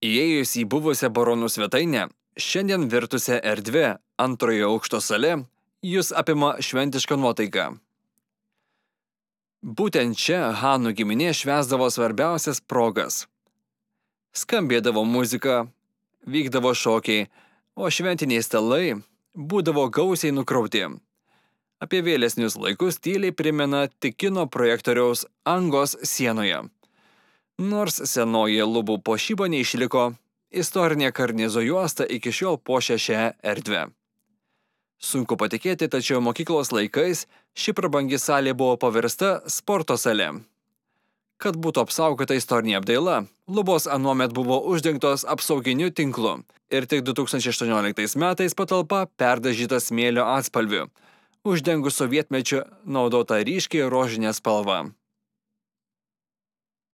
Įėjus į buvusią baronų svetainę, šiandien virtusią erdvę antrojo aukšto sale, jūs apima šventiška nuotaika. Būtent čia Hanų giminė švęsdavo svarbiausias progas. Skambėdavo muzika, vykdavo šokiai, o šventiniai stalai būdavo gausiai nukrauti. Apie vėlesnius laikus tyliai primena tik kino projektoriaus angos sienoje. Nors senoji lubų puošyba neišliko, istorinė karnizo juosta iki šiol puošia šią erdvę. Sunku patikėti, tačiau mokyklos laikais ši prabangi salė buvo paversta sporto sale. Kad būtų apsaugota istorinė apdaila, lubos anuomet buvo uždengtos apsauginiu tinklu ir tik 2018 metais patalpa perdažyta smėlio atspalviu, uždengus sovietmečiu naudotą ryškiai rožinę spalvą.